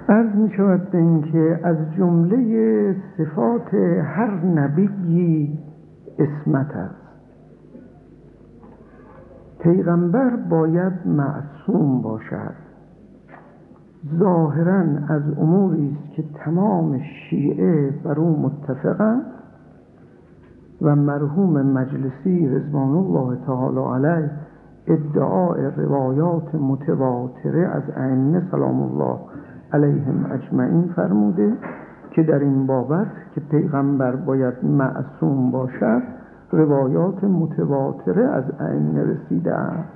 عرض می شود به این که از جمله صفات هر نبیی اسمت است. پیغمبر باید معصوم باشد. ظاهراً از اموری است که تمام شیعه بر او متفقند و مرحوم مجلسی رضوان الله تعالی علیه ادعای روایات متواتره از ائمه سلام الله علیهم اجمعین فرموده که در این بابت که پیغمبر باید معصوم باشد روایات متواتره از ائمه رسیده است.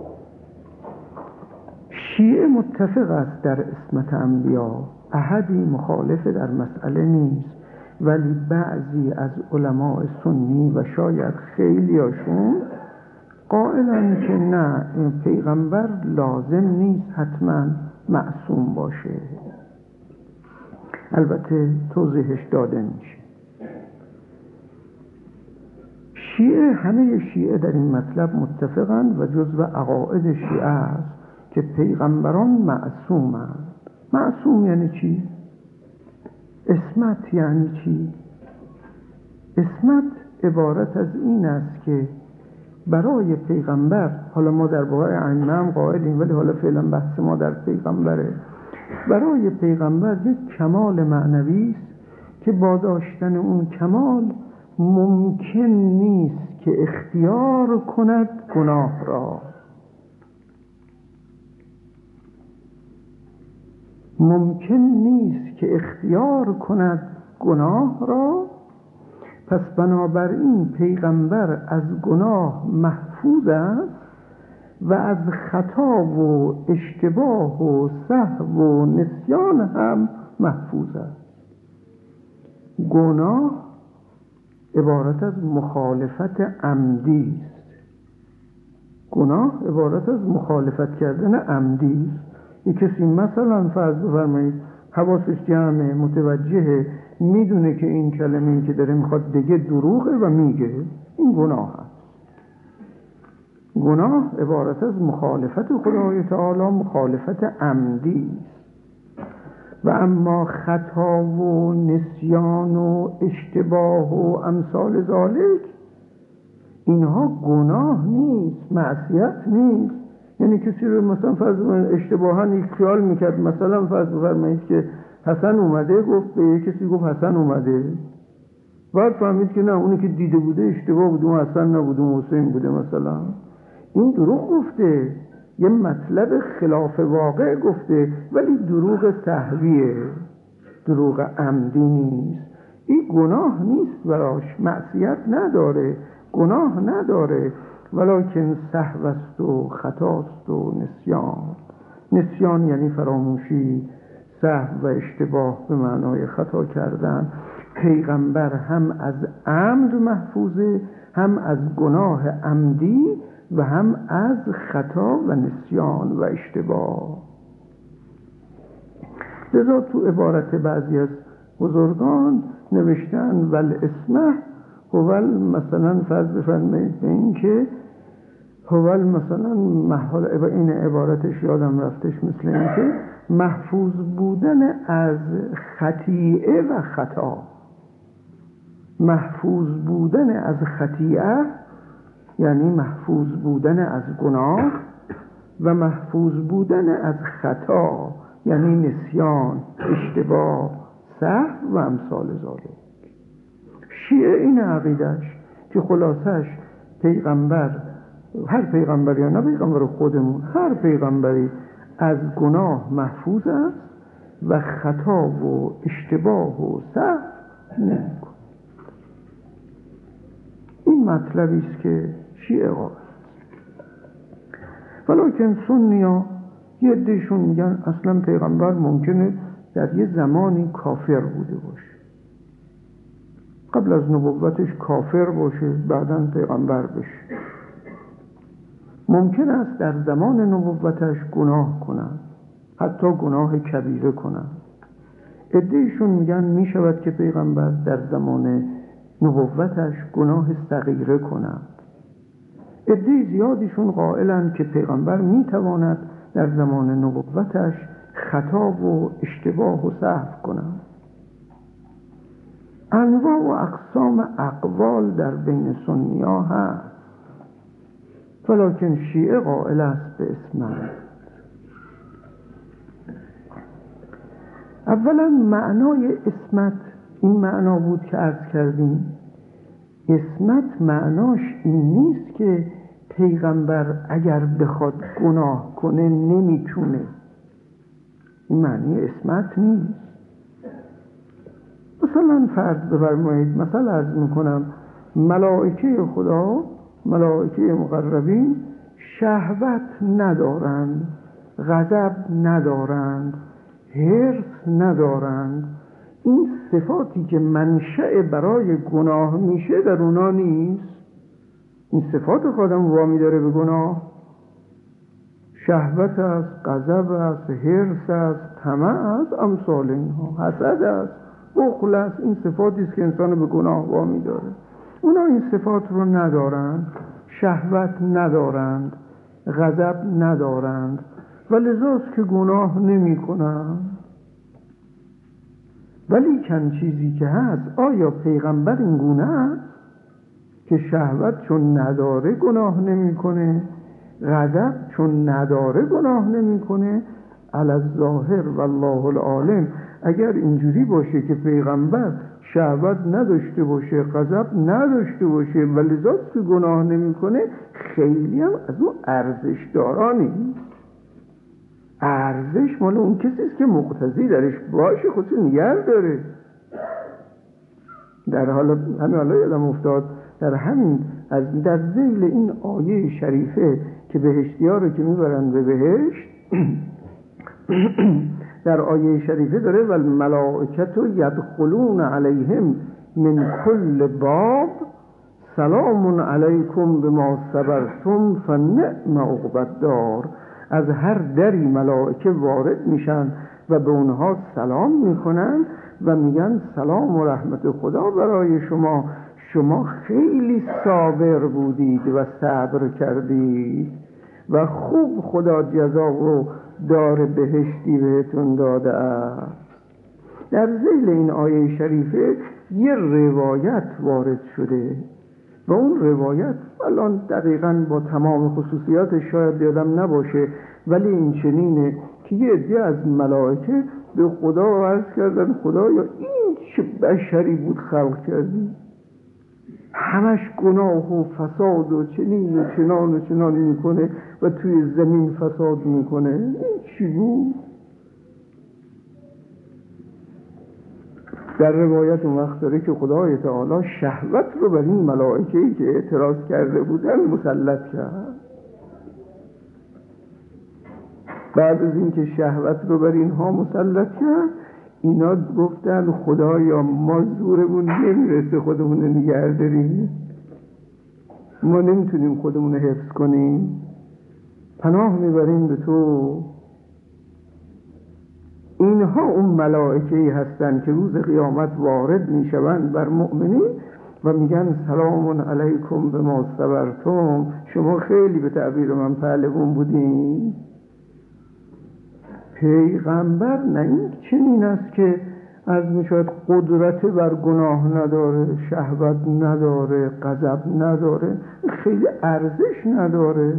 شیعه متفق است در عصمت انبیا، احدی مخالف در مسئله نیست، ولی بعضی از علماء سنی و شاید خیلیاشون قائلن که نه، پیغمبر لازم نیست حتما معصوم باشه. البته توضیحش داده میشه. همه شیعه در این مطلب متفقند و جزو عقاید شیعه است که پیغمبران معصومند. معصوم یعنی چی؟ عصمت یعنی چی؟ عصمت عبارت از این است که برای پیغمبر، حالا ما در باره ائمه هم قائلیم ولی حالا فعلا بحث ما در پیغمبره، برای پیغمبر یک کمال معنوی است که با داشتن اون کمال ممکن نیست که اختیار کند گناه را. ممکن نیست که اختیار کند گناه را. پس بنابراین پیغمبر از گناه محفوظ است و از خطا و اشتباه و سهو و نسیان هم محفوظ است. گناه عبارت از مخالفت عمدی است. گناه عبارت از مخالفت کردن عمدی است. یک کسی مثلا فرض بفرمایید حواسش جمعه، متوجهه، میدونه که این کلمه‌ای که داره میخواد بگه دروغه و میگه، این گناه است. گناه عبارت از مخالفت خدای تعالی، مخالفت عمدی است. و اما خطا و نسیان و اشتباه و امثال ذالک، اینها گناه نیست، معصیت نیست. یعنی کسی رو مثلا فرض اشتباهاً یک خیال میکرد، مثلا فرض بفرمایید که حسن اومده، گفت به یک کسی گفت حسن اومده، بعد فهمید که نه، اونی که دیده بوده اشتباه بوده، اون حسن نبوده، اون حسین بوده مثلا. این دروغ گفته، یه مطلب خلاف واقع گفته، ولی دروغ سهویه، دروغ عمدی نیست. این گناه نیست، براش معصیت نداره، گناه نداره، ولکن سهو است و خطاست و نسیان. نسیان یعنی فراموشی، سهو و اشتباه به معنای خطا کردن. پیغمبر هم از عمد محفوظه، هم از گناه عمدی و هم از خطا و نسیان و اشتباه. لذا تو عبارت بعضی از بزرگان نوشتن والاسمه هو مثلا فرض بفرمایید به این که هو مثلا این عبارتش یادم رفتش، مثل این که محفوظ بودن از خطیئه و خطا. محفوظ بودن از خطیئه یعنی محفوظ بودن از گناه، و محفوظ بودن از خطا یعنی نسیان، اشتباه، سهو و امثال ذالک. شیعه این عقیدهش که خلاصش پیغمبر، هر پیغمبر یا نه پیغمبر خودمون، هر پیغمبری از گناه محفوظ است و خطا و اشتباه و سهو نمی‌کند. این مطلبی است که شیعه قائل. ولکن سنی‌ها یه عده‌شون میگن اصلا پیغمبر ممکنه در یه زمانی کافر بوده باشه، قبل از نبوتش کافر باشه، بعداً پیغمبر بشه. ممکن است در زمان نبوتش گناه کنند، حتی گناه کبیره کنند. عده‌شون میگن میشود که پیغمبر در زمان نبوتش گناه صغیره کنند. عده زیادیشون قائلند که پیغمبر میتواند در زمان نبوتش خطا و اشتباه و سهو کنم. انواع و اقسام اقوال در بین سنی ها هست، ولیکن شیعه قائل است به اسمت. اولا معنای اسمت این معنا بود که عرض کردیم. اسمت معناش این نیست که پیغمبر اگر بخواد گناه کنه نمیتونه. این معنی اسمت نیست. مثلا فرض بفرمایید، مثلا عرض میکنم ملائکه خدا، ملائکه مقربین شهوت ندارند، غضب ندارند، حرص ندارند. این صفاتی که منشأ برای گناه میشه در اونا نیست. این صفات خودم وامی داره به گناه. شهوت است، غضب است، حرص است، طمع است، امثال اینها، حسد است، بخل است. این صفاتی است که انسان به گناه وامی داره. اونا این صفات رو ندارند، شهوت ندارند، غضب ندارند و لذاست که گناه نمی کنند. ولی چند چیزی که هست، آیا پیغمبر این گونه است که شهوت چون نداره گناه نمی کنه، غضب چون نداره گناه نمی کنه؟ علی الظاهر والله العالم اگر اینجوری باشه که پیغمبر شهوت نداشته باشه، غضب نداشته باشه و لذاست که گناه نمی کنه، خیلی هم از اون ارزش دارانی. ارزش مال اون کسیست که مقتضی درش باشه، خودش نگر داره. در همین حالا یادم افتاد در ذیل این آیه شریفه که بهشتی‌ها رو که میبرن به بهشت در آیه شریفه داره والملائکة یدخلون علیهم من کل باب سلام علیکم بما صبرتم فنعم عقبی الدار. از هر دری ملائکه وارد میشن و به اونها سلام میکنن و میگن سلام و رحمت خدا برای شما، شما خیلی صابر بودید و صبر کردید و خوب خدا جزا رو دار بهشتی بهتون داده است. در ذیل این آیه شریفه یه روایت وارد شده و اون روایت الان دقیقاً با تمام خصوصیاتش شاید یادم نباشه، ولی این چنینه که یه عده از ملائکه به خدا عرض کردن خدایا این چه بشری بود خلق کردی، همش گناه و فساد و چنین و چنان و چنان میکنه و توی زمین فساد میکنه، این چی بود؟ در روایت اون وقت داره که خدای تعالی شهوت رو بر این ملائکه‌ای که اعتراض کرده بودن مسلط کرد. بعد از این که شهوت رو بر اینها مسلط کرد، اینا گفتن خدایا ما زورمون نمیرسه خودمون نگه داریم، ما نمیتونیم خودمون حفظ کنیم، پناه میبریم به تو. اینها اون ملائکه‌ای هستند که روز قیامت وارد میشوند بر مؤمنین و میگن سلام علیکم بما صبرتم، شما خیلی به تعبیر من پهلوان بودین. پیغمبر نه این چنین است که از میشود قدرت بر گناه نداره، شهوت نداره، غضب نداره، خیلی ارزش نداره.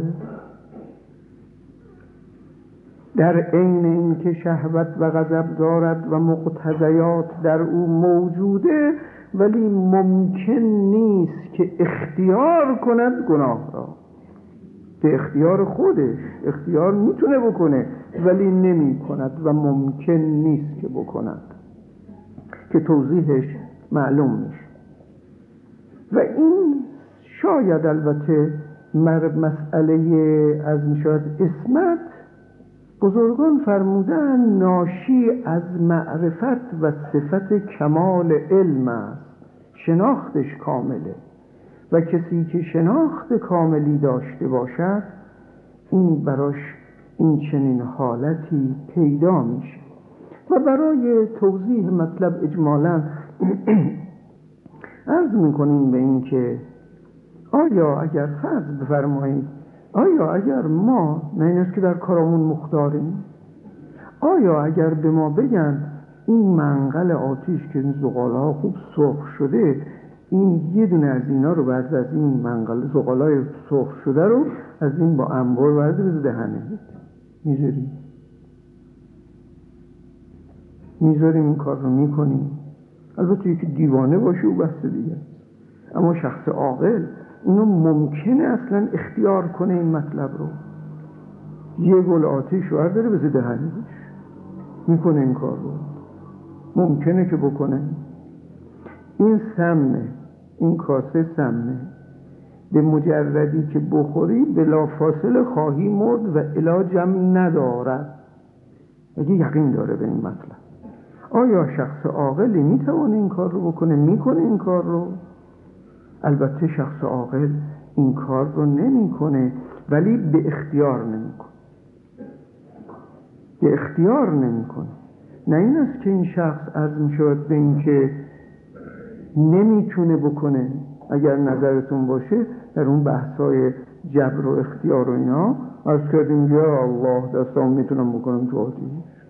در عین این که شهوت و غضب دارد و مقتضیات در او موجوده، ولی ممکن نیست که اختیار کند گناه را. به اختیار خودش اختیار میتونه بکنه ولی نمی کند و ممکن نیست که بکند، که توضیحش معلوم میشه. و این شاید البته مسئله از میشود اسمت، بزرگان فرمودن ناشی از معرفت و صفت کمال علم است، شناختش کامله و کسی که شناخت کاملی داشته باشد این براش این چنین حالتی پیدا میشه. و برای توضیح مطلب اجمالاً عرض میکنیم به این که آیا اگر فرض بفرمایید، آیا اگر ما نه این است که در کارمون مختاریم، آیا اگر به ما بگن این منقل آتش که این زغال‌ها خوب سرخ شده، این یه دونه از اینا رو بعد از این منقل زغال‌های سرخ شده رو از این با انبار برد دهنه میذاریم این کار رو میکنیم. البته یکی دیوانه باشه و بحث دیگه، اما شخص عاقل اینو ممکنه اصلا اختیار کنه این مطلب رو. یه گل آتش رو داره بزه دهنش میکنه این کار رو، ممکنه که بکنه. این سمه، این کاسه سمه، به مجردی که بخوری بلا فاصله خواهی مرد و علاجم ندارد. اگه یقین داره به این مطلب. آیا شخص عاقلی میتونه این کار رو بکنه؟ میکنه این کار رو؟ البته شخص عاقل این کار رو نمیکنه، ولی به اختیار نمیکنه. به اختیار نمیکنه. نه این است که این شخص عرض میشود به این که نمیتونه بکنه. اگر نظرتون باشه در اون بحثای جبر و اختیار و اینا عرض کردیم یا الله دستام میتونم بکنم تو آتیش،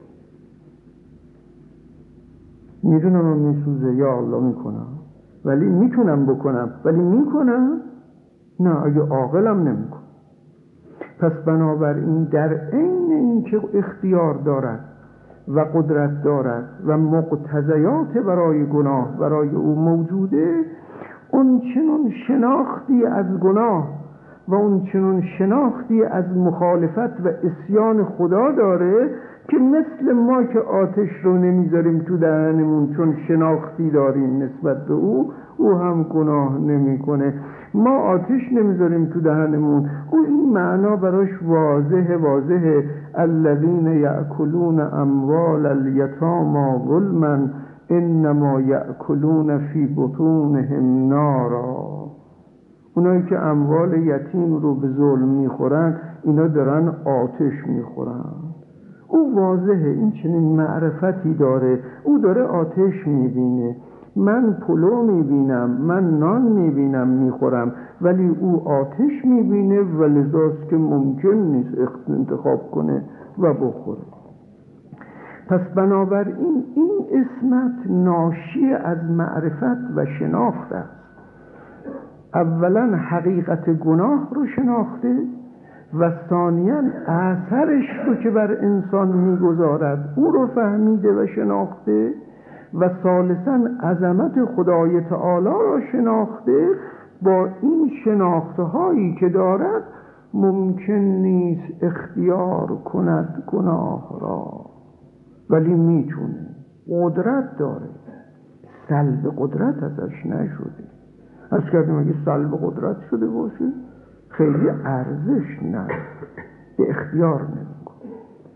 میدونم هم میسوزه یا الله میکنم، ولی میتونم بکنم، ولی میکنم نه، اگه عاقلم نمیکنم. پس بنابراین در عین اینکه اختیار دارد و قدرت دارد و مقتضیات برای گناه برای او موجوده، اون چنون شناختی از گناه و اون چنون شناختی از مخالفت و عصیان خدا داره که مثل ما که آتش رو نمیذاریم تو دهنمون چون شناختی داریم نسبت به او هم گناه نمیکنه. ما آتش نمیذاریم تو دهنمون، او این معنا براش واضحه. الذین یأکلون اموال الیتامی ظلما انما یأکلون فی بطونهم نارا. اونایی که اموال یتیم رو به ظلم میخورن اینا دارن آتش میخورن. او واضحه، این چنین معرفتی داره، او داره آتش میبینه. من پلو میبینم، من نان میبینم میخورم، ولی او آتش میبینه و لذاست که ممکن نیست انتخاب کنه و بخوره. پس بنابراین این اسمت ناشی از معرفت و شناخت است. اولا حقیقت گناه رو شناخته و ثانیاً اثرش رو که بر انسان میگذارد او رو فهمیده و شناخته و ثالثاً عظمت خدای تعالی را شناخته. با این شناختهایی که دارد ممکن نیست اختیار کند گناه را، ولی میتونه، قدرت داره. سلب قدرت ازش نشده. از کردیم اگه سلب قدرت شده باشه خیلی ارزش نداره، به اختیار نمیکنه.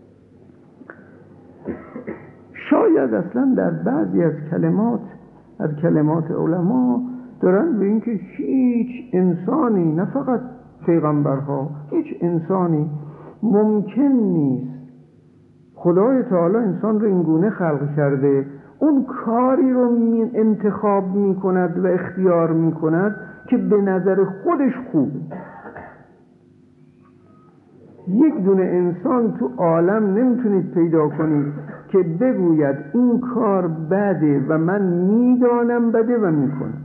شاید اصلا در بعضی از کلمات علما دارن به این که هیچ انسانی، نه فقط پیغمبرها، هیچ انسانی ممکن نیست خدای تعالی انسان رو اینگونه خلق کرده اون کاری رو انتخاب میکند و اختیار میکند که به نظر خودش خوبه. یک دونه انسان تو عالم نمیتونید پیدا کنید که بگوید این کار بده و من میدانم بده و میکنم.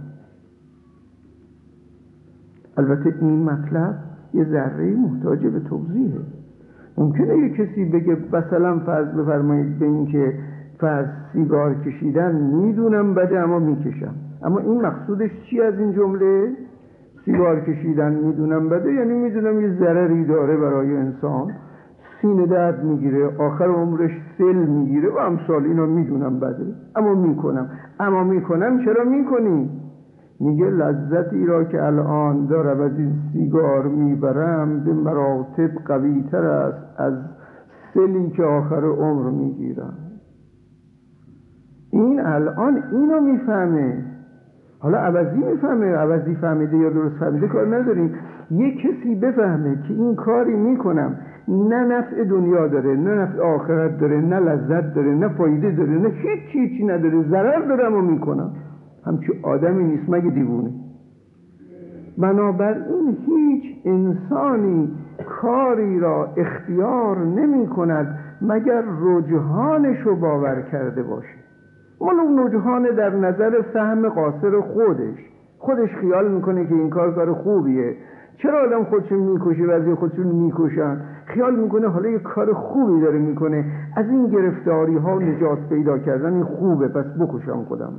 البته این مطلب یه ذره محتاج به توضیحه. ممکنه یه کسی بگه مثلا فرض بفرمایید به این که فرض سیگار کشیدن میدونم بده اما میکشم، اما این مقصودش چی از این جمله؟ سیگار کشیدن میدونم بده یعنی میدونم یه ضرری داره برای انسان، سینه درد میگیره، آخر عمرش سل میگیره و امثال اینا، میدونم بده اما میکنم. اما میکنم چرا میکنی؟ میگه لذتی را که الان دارم از این سیگار میبرم به مراتب قوی تر است از سلی که آخر عمر میگیرم. این الان اینو میفهمه. حالا عوضی میفهمه، عوضی فهمیده یا درست فهمیده کار نداریم. یک کسی بفهمه که این کاری میکنم نه نفع دنیا داره، نه نفع آخرت داره، نه لذت داره، نه فایده داره، نه هیچی نداره، ضرر دارم و میکنم، همچون آدمی نیست مگه دیوونه. بنابراین هیچ انسانی کاری را اختیار نمی کند مگر رجحانش رو باور کرده باشه. مال اون رجحان در نظر فهم قاصر خودش خیال میکنه که این کار خوبیه. چرا آدم خودشون میکشه، بعضی خودشون میکشن، خیال میکنه حالا یه کار خوبی داره میکنه، از این گرفتاری ها نجات پیدا کردن این خوبه، پس بکشم خودم.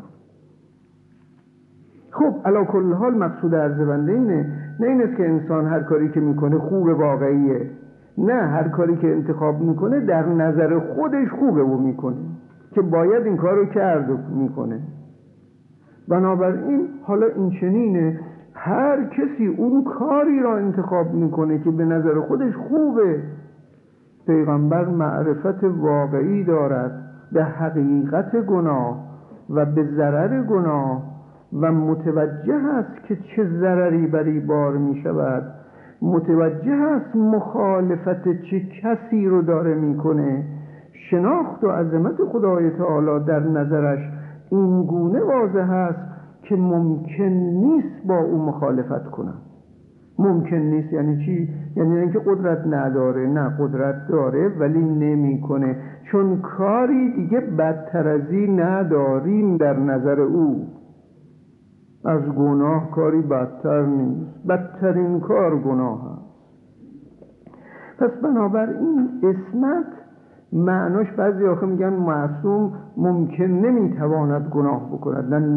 خب علی کل حال مقصود عرض بنده اینه، نه این است که انسان هر کاری که میکنه خوب واقعیه، نه، هر کاری که انتخاب میکنه در نظر خودش خوبه و میکنه که باید این کار رو کرد و میکنه. بنابراین حالا این چنینه، هر کسی اون کاری را انتخاب میکنه که به نظر خودش خوبه. پیغمبر معرفت واقعی دارد به حقیقت گناه و به ضرر گناه و متوجه است که چه ضرری بری بار می شود، متوجه است مخالفت چه کسی رو داره میکنه. شناخت و عظمت خدای تعالی در نظرش این گونه واضح است که ممکن نیست با او مخالفت کنم. ممکن نیست یعنی چی؟ یعنی اینکه قدرت نداره، نه، قدرت داره ولی نمیکنه، چون کاری دیگه بدتر از این نداریم در نظر او. از گناه کاری بدتر نیست، بدترین کار گناه هست. پس بنابراین اسمت معناش، بعضی آخه میگن معصوم ممکن نمیتواند گناه بکند. نه،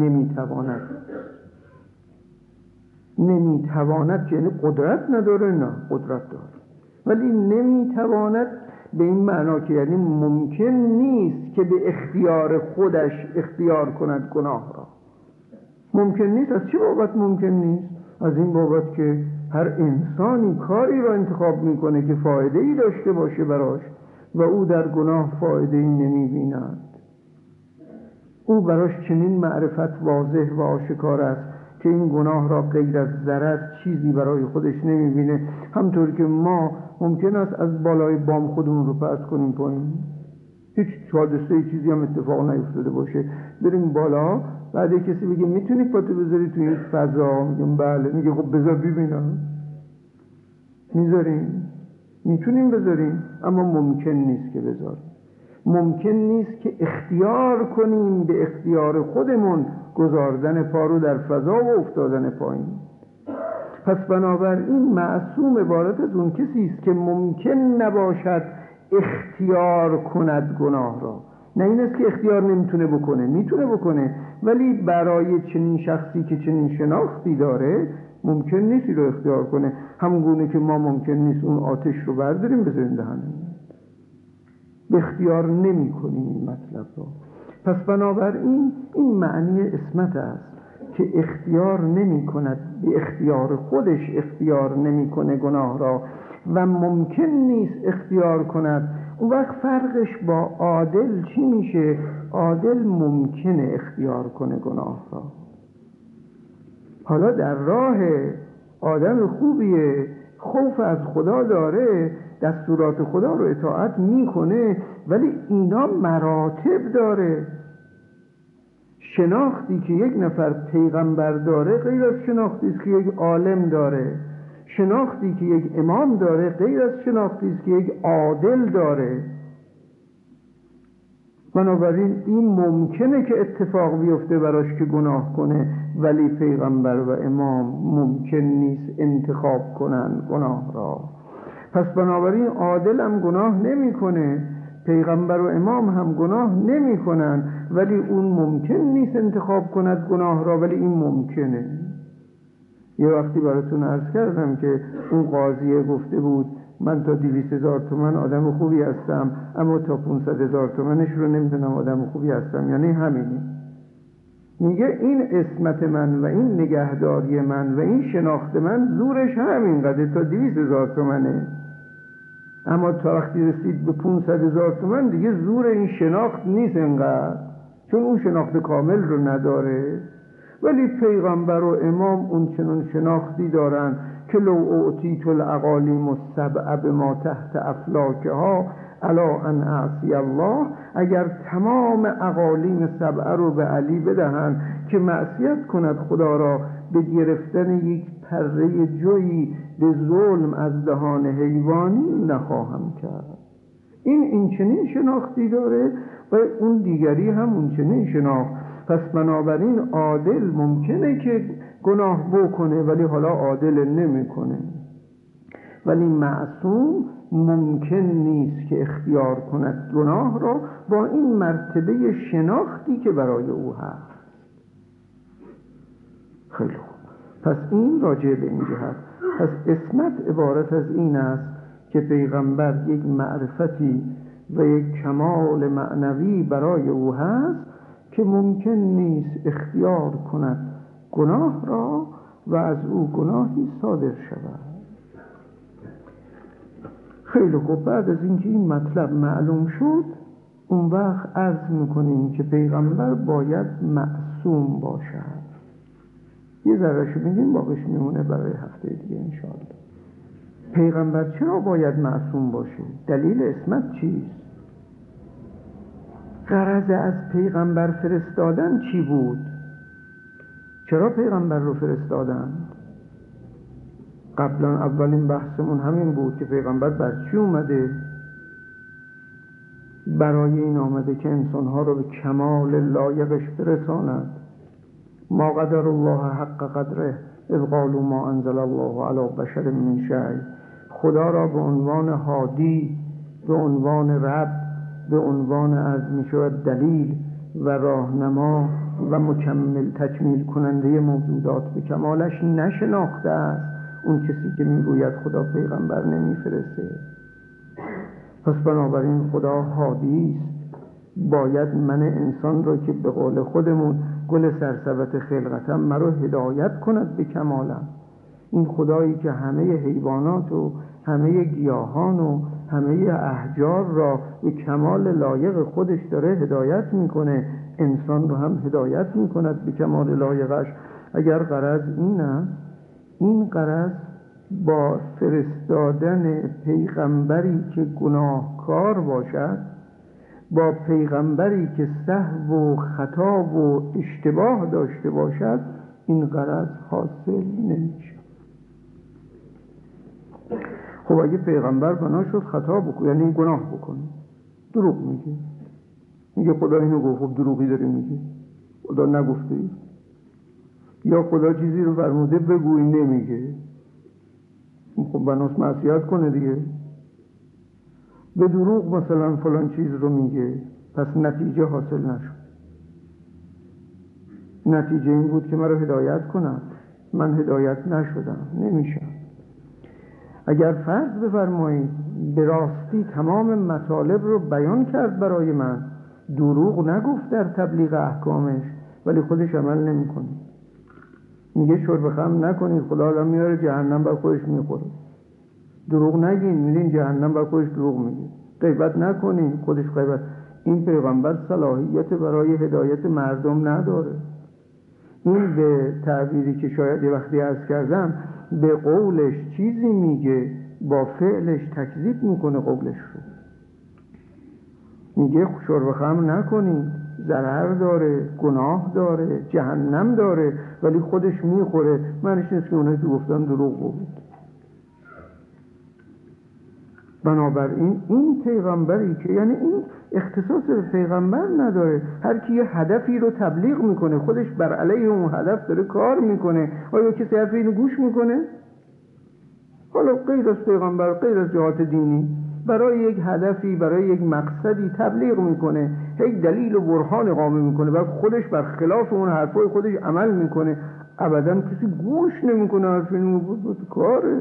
نمیتواند یعنی قدرت نداره، نه، قدرت داره ولی نمیتواند به این معنا که یعنی ممکن نیست که به اختیار خودش اختیار کند گناه را. ممکن نیست. از چه بابت ممکن نیست؟ از این بابت که هر انسانی کاری را انتخاب میکنه که فایده ای داشته باشه براش و او در گناه فایده ای نمیبیند. او براش چنین معرفت واضح و آشکار است که این گناه را غیر از ضرر چیزی برای خودش نمیبینه. همطور که ما ممکن است از بالای بام خودمون رو پرت کنیم پایین، هیچ حادثه چیزی هم اتفاق نیفتاده باشه، بریم بالا، بعد کسی بگه میتونی پاتو بذاری توی این فضا، میگم بله، میگه خب بذار ببینم. میذاریم، میتونیم بذاریم، اما ممکن نیست که بذاریم. ممکن نیست که اختیار کنیم به اختیار خودمون گذاردن پا رو در فضا و افتادن پایین. پس بنابراین معصوم عبارت از اون کسی است که ممکن نباشد اختیار کند گناه را. نه این است که اختیار نمیتونه بکنه، میتونه بکنه، ولی برای چنین شخصی که چنین شناختی داره ممکن نیست رو اختیار کنه. همگونه که ما ممکن نیست اون آتش رو برداریم بذاریم دهنمون، به اختیار نمی کنیم این مطلب را. پس بنابراین این معنی اسمت است که اختیار نمی کند، به اختیار خودش اختیار نمی کنه گناه را و ممکن نیست اختیار کند. اون وقت فرقش با عادل چی میشه؟ عادل ممکنه اختیار کنه گناه را. حالا در راه آدم خوبیه، خوف از خدا داره، دستورات خدا رو اطاعت میکنه، ولی اینا مراتب داره. شناختی که یک نفر پیغمبر داره غیر از شناختی است که یک عالم داره. شناختی که یک امام داره غیر از شناختی است که یک عادل داره. بنابراین این ممکنه که اتفاق بیفته براش که گناه کنه، ولی پیغمبر و امام ممکن نیست انتخاب کنن گناه را. پس بنابراین عادل هم گناه نمی کنه، پیغمبر و امام هم گناه نمی کنن، ولی اون ممکن نیست انتخاب کند گناه را، ولی این ممکنه. یه وقتی براتون عرض کردم که اون قاضیه گفته بود من تا 200,000 تومان آدم خوبی هستم، اما تا 500,000 تومانش رو نمیدونم آدم خوبی هستم، یعنی همینی. میگه این اسمت من و این نگهداری من و این شناخت من زورش همین قدر، تا 200,000 تومانه. اما تا وقتی رسید به 500,000 تومان دیگه زور این شناخت نیست انقدر، چون اون شناخت کامل رو نداره. ولی پیغمبر و امام اون چنون شناختی دارن که لو اعطیت الاقالیم السبع بما تحت افلاکها الا ان اعصی الله، اگر تمام اقالیم سبع رو به علی بدهن که معصیت کند خدا را، به گرفتن یک پره جویی به ظلم از دهان حیوانی نخواهم کرد. این چنین شناختی داره و اون دیگری هم اون چنین شناخت. پس بنابراین عادل ممکنه که گناه بکنه ولی حالا عادل نمیکنه، ولی معصوم ممکن نیست که اختیار کند گناه را با این مرتبه شناختی که برای او هست. خیلی خوب، پس این راجع به این جهت. پس عصمت عبارت از این است که پیغمبر یک معرفتی و یک کمال معنوی برای او هست که ممکن نیست اختیار کند گناه را و از او گناهی صادر شود. خیلی خوب، بعد از اینکه این مطلب معلوم شد اون وقت عرض میکنیم که پیغمبر باید معصوم باشد. یه ذرهشو میگیم، باقیش میمونه برای هفته دیگه انشاءالله. پیغمبر چرا باید معصوم باشه؟ دلیل عصمت چیست؟ غرض از پیغمبر فرستادن چی بود؟ چرا پیغمبر رو فرستادن؟ قبلا اولین بحثمون همین بود که پیغمبر بر چی اومده؟ برای این آمده که انسانها رو به کمال لایقش برساند. ما قدر الله حق قدره اذ قالوا ما انزل الله علی بشر من شیء. خدا را به عنوان هادی، به عنوان رب، به عنوان از میشود دلیل و راهنما و مکمل تکمیل کننده موجودات به کمالش نشناخته است اون کسی که میگوید خدا پیغمبر نمیفرسته. پس بنابراین خدا هادی است، باید من انسان را که به قول خودمون گل سرسبت خلقتم مرا هدایت کند به کمالم. این خدایی که همه حیوانات و همه گیاهان و همه احجار را به کمال لایق خودش داره هدایت میکنه، انسان رو هم هدایت میکند به کمال لایقش. اگر غرض این است، این غرض با فرستادن پیغمبری که گناهکار باشد، با پیغمبری که سهو و خطا و اشتباه داشته باشد، این غرض حاصل نمیشه. خب اگه پیغمبر بنا شد خطا بکنه، یعنی گناه بکنه، دروغ میگه خدا اینو گفت، خب دروغی داره میگه، خدا نگفته، یا خدا چیزی رو فرموده بگوی نمیگه، خب بناست معصیت کنه دیگه. به دروغ مثلا فلان چیز رو میگه، پس نتیجه حاصل نشد. نتیجه این بود که من رو هدایت کنم، من هدایت نشدم، نمیشم. اگر فرض بفرمایید به راستی تمام مطالب رو بیان کرد برای من، دروغ نگفت در تبلیغ احکامش، ولی خودش عمل نمیکنه، میگه شرب خمر نکنید خدا الان میاره جهنم بر خودش میخوره. دروغ نگین، میرین جهنم بر خودش دروغ میگه. غیبت نکنین، خودش غیبت. این پیغمبر صلاحیت برای هدایت مردم نداره. این به تعبیری که شاید یه وقتی عرض کردم، به قولش چیزی میگه، با فعلش تکذیب میکنه قولش رو. میگه شرب خمر نکنید، ضرر داره، گناه داره، جهنم داره، ولی خودش میخوره. معنیش نیست که اونایی که گفتن دروغ بود. بنابراین این پیغمبری که، یعنی این اختصاص به پیغمبر نداره، هر کی یه هدفی رو تبلیغ میکنه خودش بر علیه اون هدف داره کار میکنه. آیا کسی حرف اینو گوش میکنه؟ حالا غیر از پیغمبر، غیر از جهات دینی، برای یک هدفی، برای یک مقصدی تبلیغ میکنه، هی دلیل و برهان اقامه میکنه و خودش بر خلاف اون حرفای خودش عمل میکنه. ابدا کسی گوش نمیکنه حرف اینو، بود کاره.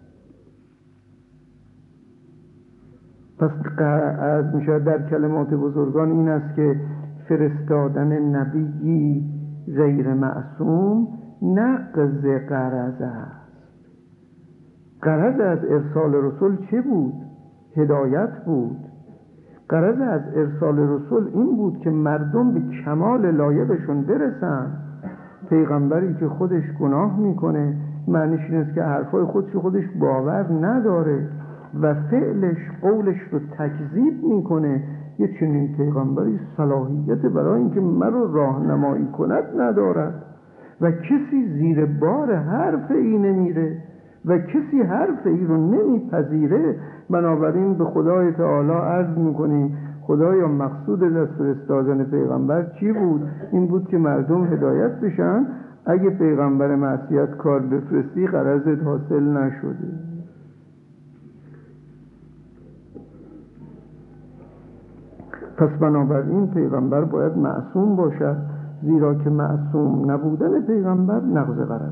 پس از میشه در کلمات بزرگان این است که فرستادن نبیی غیر معصوم نقض غرض است. غرض از ارسال رسول چه بود؟ هدایت بود. غرض از ارسال رسول این بود که مردم به کمال لایقشون برسن. پیغمبری که خودش گناه میکنه، معنیش این است که حرفای خودش باور نداره و فعلش قولش رو تکذیب میکنه، یه چنین پیغمبری صلاحیت برای اینکه من رو راهنمایی کند ندارد و کسی زیر بار حرف ای نمیره و کسی حرف ای رو نمیپذیره بنابراین به خدای تعالی عرض میکنیم خدایا مقصود از فرستادن پیغمبر چی بود؟ این بود که مردم هدایت بشن. اگه پیغمبر معصیت کار بفرستی غرضت حاصل نشده. پس بنابراین پیغمبر باید معصوم باشد، زیرا که معصوم نبودن پیغمبر نقض غرض.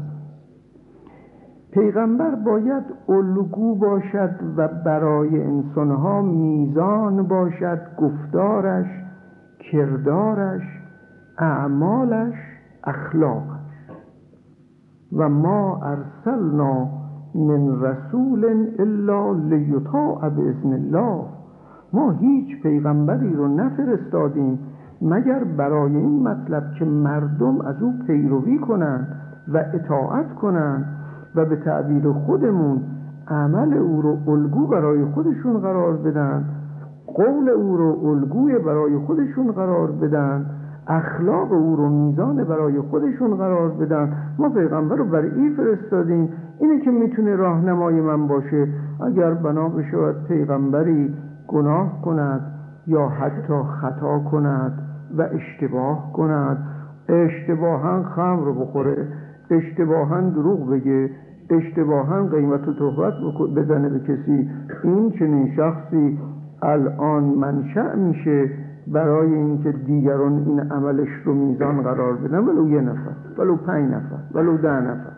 پیغمبر باید الگو باشد و برای انسانها میزان باشد، گفتارش، کردارش، اعمالش، اخلاقش. و ما ارسلنا من رسول الا لیطاع باذن الله. ما هیچ پیغمبری رو نفرستادیم مگر برای این مطلب که مردم از او پیروی کنند و اطاعت کنند و به تعبیر خودمون عمل او رو الگو برای خودشون قرار بدن، قول او رو الگوی برای خودشون قرار بدن، اخلاق او رو میزان برای خودشون قرار بدن. ما پیغمبر رو برای این فرستادیم، اینه که میتونه راهنمای من باشه. اگر بنا بشود پیغمبری گناه کند یا حتی خطا کند و اشتباه کند، اشتباهاً خمر رو بخوره، اشتباهاً دروغ بگه، اشتباهاً قیمت و تهمت بزنه به کسی، این چنین شخصی الان منشأ میشه برای اینکه دیگران این عملش رو میزان قرار بدن، ولو 1 نفر، ولو 5 نفر، ولو 10 نفر.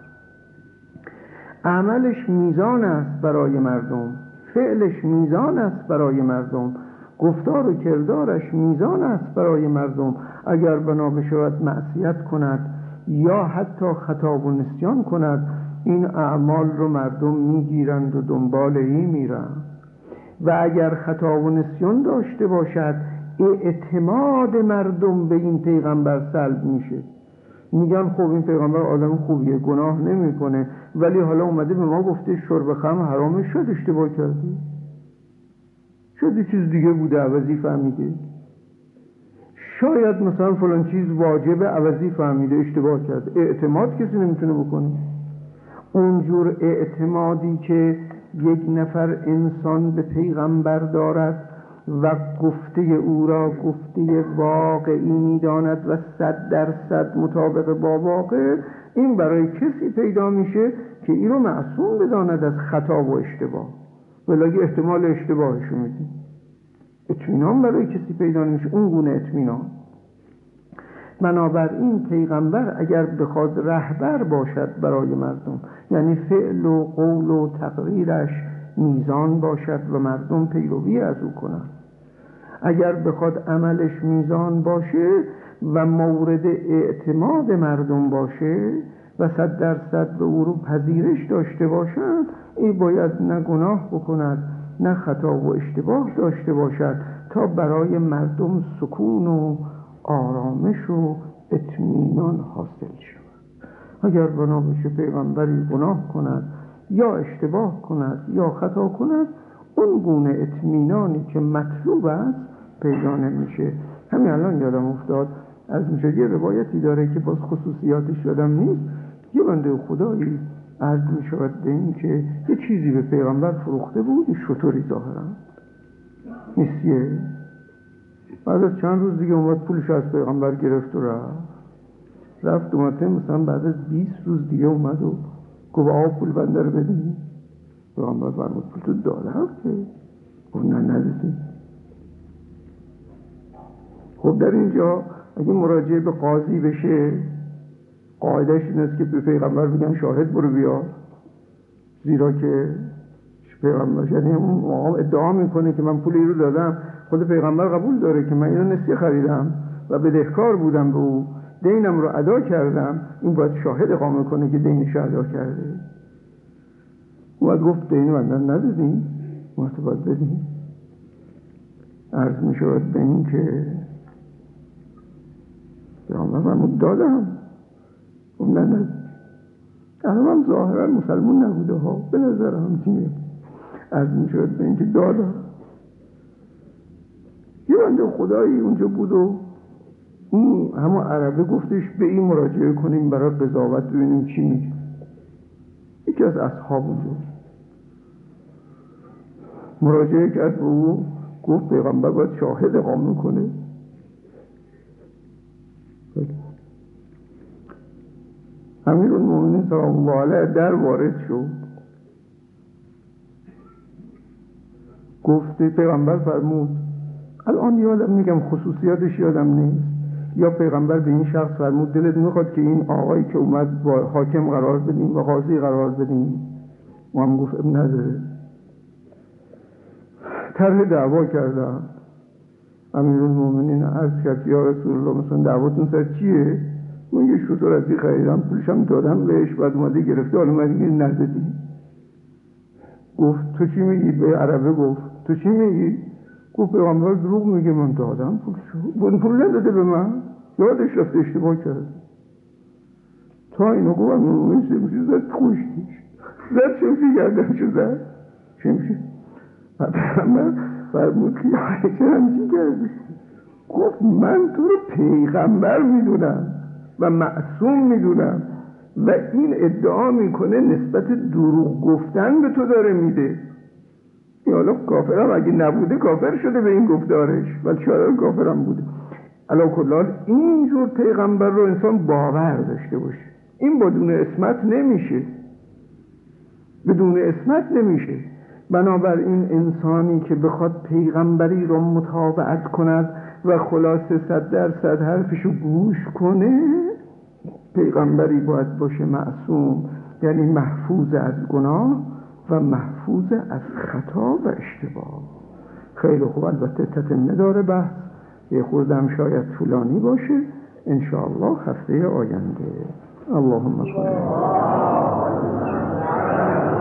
عملش میزان است برای مردم، فعلش میزان است برای مردم، گفتار و کردارش میزان است برای مردم. اگر بنا بشود معصیت کند یا حتی خطا و نسیان کند، این اعمال رو مردم میگیرند و دنبال این میرند. و اگر خطا و نسیان داشته باشد، اعتماد مردم به این پیغمبر سلب میشه. میگن خب این پیغمبر آدم خوبیه، گناه نمیکنه، ولی حالا اومده به ما گفته شرب خمر حرامه، شاید اشتباه کرده، شاید یه چیز دیگه بوده عوضی فهمیده، شاید مثلا فلان چیز واجبه عوضی فهمیده اشتباه کرده. اعتماد کسی نمیتونه بکنه. اونجور اعتمادی که یک نفر انسان به پیغمبر دارد و گفته او را گفته واقعی می‌داند و 100% مطابق با واقع، این برای کسی پیدا میشه که این رو معصوم بداند از خطا و اشتباه، ولی احتمال اشتباهشو میدی. اطمینان برای کسی پیدا نمیشه، اون گونه اطمینان. بنابراین پیغمبر اگر بخواد رهبر باشد برای مردم، یعنی فعل و قول و تقریرش میزان باشد و مردم پیروی از او کنند، اگر بخواد عملش میزان باشه و مورد اعتماد مردم باشه و 100% به او رو پذیرش داشته باشند، این باید نه گناه بکند نه خطا و اشتباه داشته باشد تا برای مردم سکون و آرامش و اطمینان حاصل شود. اگر بنا بشه پیغمبری گناه کند یا اشتباه کند یا خطا کند، اون گونه اطمینانی که مطلوب است پیدا نمیشه. همین الان یادم افتاد از میشه یه روایتی داره که باز خصوصیاتش یادم نیست، یه بنده خدایی عرض میشود به این که یه چیزی به پیغمبر فروخته بود، شطوری ظاهرا نیستیه. بعد از چند روز دیگه اومد پولش از پیغمبر گرفت و رفت اومده، مثلا بعد از 20 روز دیگه اومد و گفت آقا پول بنده رو بدید. پیغمبر فرمود پول تو دادم که؟ گفت نه ندیدی. خب در اینجا اگه مراجعه به قاضی بشه، قاعدهش این است که به پیغمبر بگن شاهد برو بیار، زیرا که پیغمبر یعنی اون آقا ادعا میکنه که من پولی رو دادم، خود پیغمبر قبول داره که من اینو نسیه خریدم و بدهکار بودم به او، دینم رو ادا کردم، این باید شاهد اقامه کنه که دینش رو ادا کرده. اومد گفت دین بندن ندادیم، باید بدیم. عرض می شود به این که پیغمبر فرمود دادم. گفت نه ندادیم. هم ظاهرا مسلمون نبوده ها، به نظر هم تیمه. عرض می شود به این که دادم. یه بنده خدایی اونجا بود و اون همون عربه گفتش به این مراجعه کنیم برای قضاوت ببینیم چی میگه. یکی از اصحاب اونجا مراجعه کرد به او، گفت پیغمبر باید شاهد اقامه کنه. امیرالمومنین سلام الله علیه در وارد شد، گفت پیغمبر فرمود، الان یادم میگم خصوصیاتش یادم نیست، یا پیغمبر به این شخص فرمود دلت میخواد که این آقایی که اومد با حاکم قرار بدیم و قاضی قرار بدیم؟ و هم گفت ابن نداره. طرح دعوا کردم. امیرالمومنین عرض کرد یا رسول الله مثلا دعواتون سر چیه؟ من یه شطور ازی خریدم، پولشم دادم بهش، بعد اومده گرفته، حالا من دیگه ندادی. گفت تو چی میگی؟ به عربه گفت تو چی میگی؟ گفت پیغمبر دروغ میگه، من دادم پولشو، پول نداده به من، یادش رفته، اشتباه کرد. تا اینو گفت امیرالمومنین شمشیر زد خوشتیش، زد شمشیر گردنشو زد شمشیر. پیغمبر فرمود که چرا همچین کردی؟ گفت من تو رو پیغمبر میدونم و معصوم میدونم و این ادعا میکنه نسبت دروغ گفتن به تو داره میده. حالا کافرم اگه نبوده کافر شده به این گفتارش، ولی شاید کافرم بوده. علی کل حال اینجور پیغمبر رو انسان باور داشته باشه. این بدون عصمت نمیشه، بدون عصمت نمیشه. بنابراین انسانی که بخواد پیغمبری رو متابعت کند و خلاصه 100% حرفشو گوش کنه، پیغمبری باید باشه معصوم، یعنی محفوظ از گناه و محفوظ از خطا و اشتباه. خیلی خوب، البته تتمه داره بحث، یه خوردم شاید طولانی باشه، انشاءالله هفته آینده. اللهم صل